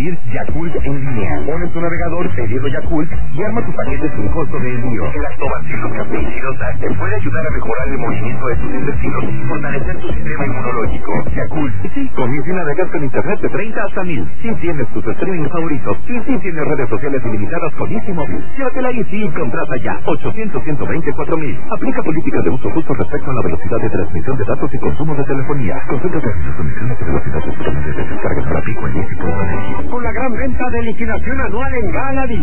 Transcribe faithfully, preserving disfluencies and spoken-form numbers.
pedir Yakult en línea. Pon en tu navegador pedido Yakult y arma tu paquete sin costo de envío. El lactobacillus capriciosa te puede ayudar a mejorar el movimiento de tus intestinos y fortalecer tu sistema inmunológico. Yakult. Sí, comienza y navegas con internet de treinta hasta mil. Si tienes tus streaming favoritos y si tienes redes sociales ilimitadas con Easy Móvil. Llévatela Easy y contrata ya. ochocientos, ciento veinticuatro mil. Aplica políticas de uso justo respecto a la velocidad de transmisión de datos y consumo de telefonía. Consulta términos, condiciones y velocidad de descargas para Pico en Easy punto net. Con la gran venta de liquidación anual en Gala